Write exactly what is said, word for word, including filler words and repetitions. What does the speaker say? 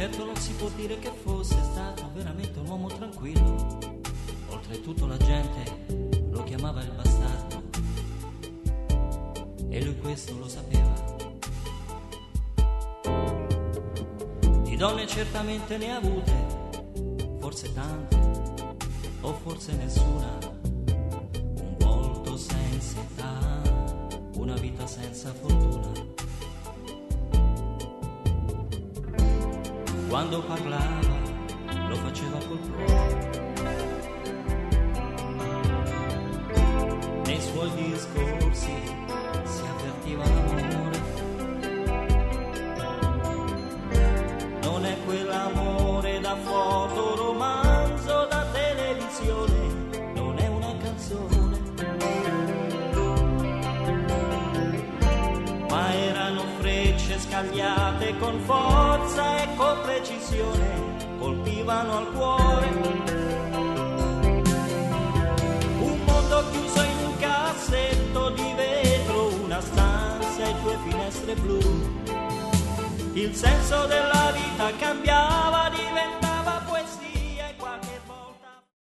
Certo non si può dire che fosse stato veramente un uomo tranquillo. Oltretutto la gente lo chiamava il bastardo e lui questo lo sapeva. Di donne certamente ne ha avute, forse tante o forse nessuna. Un volto senza età, una vita senza fortuna. Quando parlava lo faceva col cuore, nei suoi discorsi si avvertiva l'amore. Non è quell'amore da foto, romanzo, da televisione, non è una canzone, ma erano frecce scagliate con forza e con precisione, colpivano al cuore. Un mondo chiuso in un cassetto di vetro, una stanza e due finestre blu. Il senso della vita cambiava